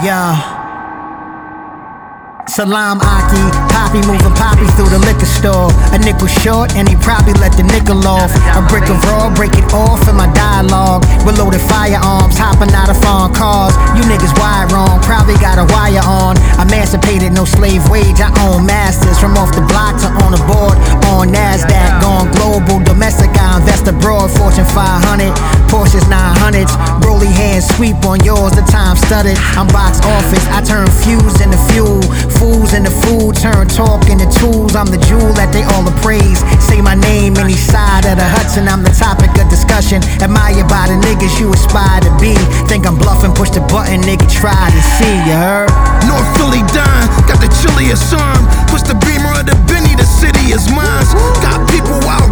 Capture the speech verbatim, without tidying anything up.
Yeah. Salam Aki, Poppy moving Poppy through the liquor store. A nickel short and he probably let the nickel off. A brick of raw, break it off in my dialogue. With loaded firearms, hopping out of foreign cars. You niggas wired wrong, probably got a wire on. Emancipated, no slave wage, I own masters. From off the block to on the board, on NASDAQ. Gone global, domestic, I invest abroad. Fortune five hundred, Porsches nine hundreds. Broly hands sweep on yours, the time studded. I'm box office, I turn fuse into fuel. Fools in the food, turn talk into tools. I'm the jewel that they all appraise. Say my name any side of the Hudson, I'm the topic of discussion. Admired by the niggas you aspire to be. Think I'm bluffing, push the button, nigga, try to see, you heard? North Philly dime, got the chilliest arm. Push the beamer of the Benny, the city is mine. Got people out